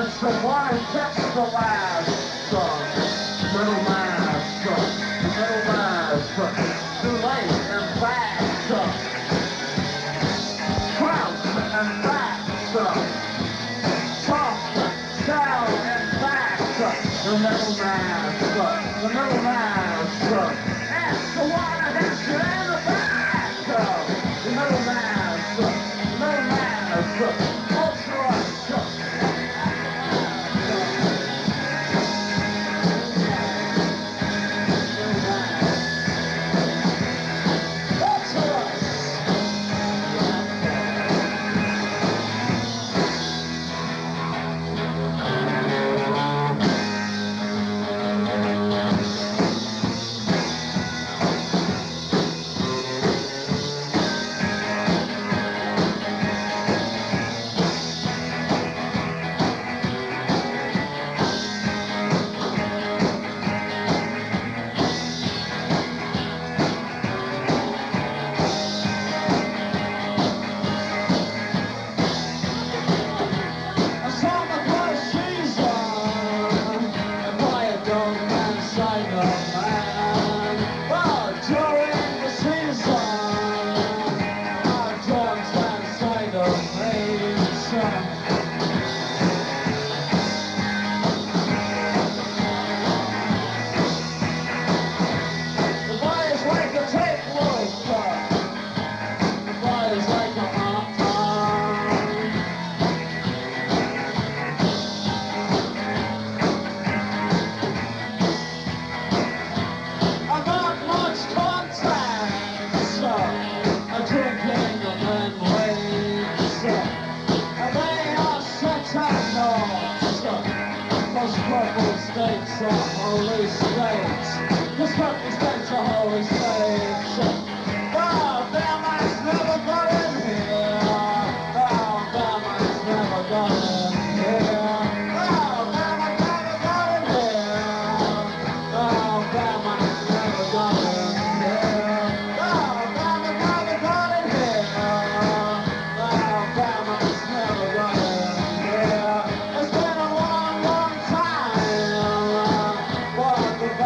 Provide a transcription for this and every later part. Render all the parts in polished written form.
It's the one that's the last. Middle mass. Middle mass. Too late and fast. Crouch and back. Soft, down and back. The middle mass. The middle mass. That's the one that hits you in the back. The middle mass. The middle mass. Ultra. Purple states are holy states. This purple states are holy states. Oh, Bama's never got in here. Oh, Bama's never got in here. Oh, Bama never got in here. Oh, Bama's never got in here. Oh, Bama never got in here. Oh, Bama's never got in here. It's been a long, long time.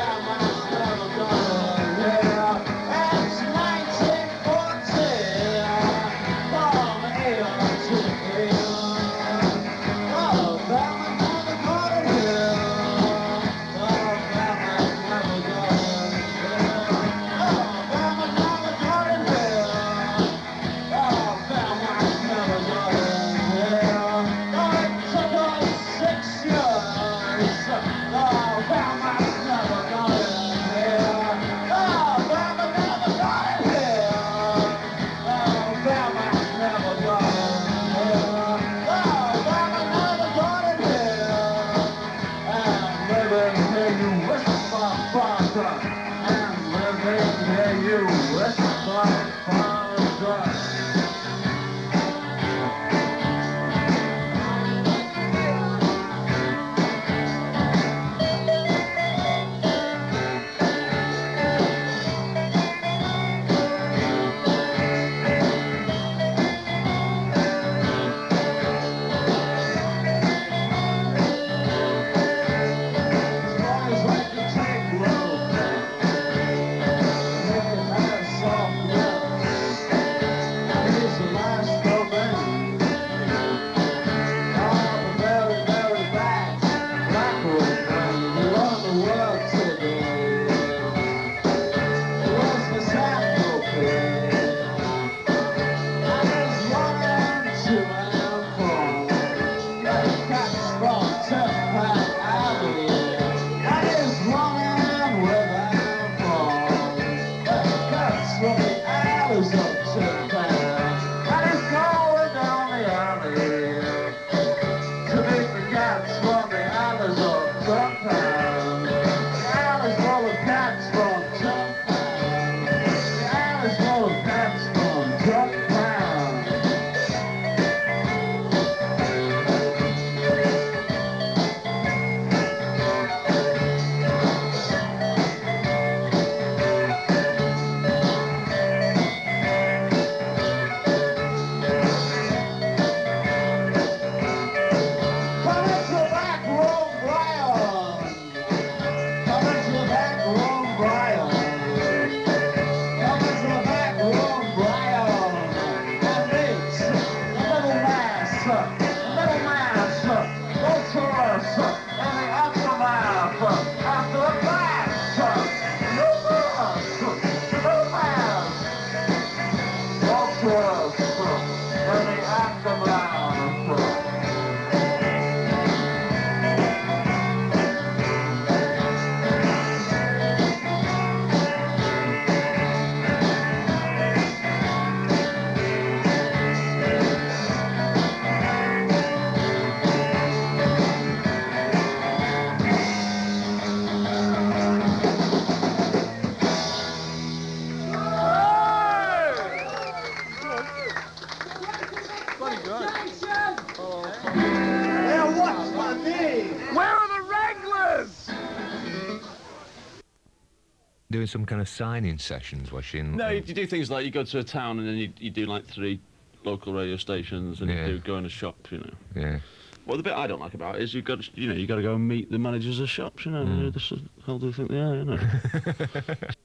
doing some kind of signing sessions, was she? No, you do things like you go to a town and then you do like 3 local radio stations and Yeah. you do go in a shop, you know. Yeah. Well, the bit I don't like about it is you got to go and meet the managers of shops, you know. This is how do you think they are, you know.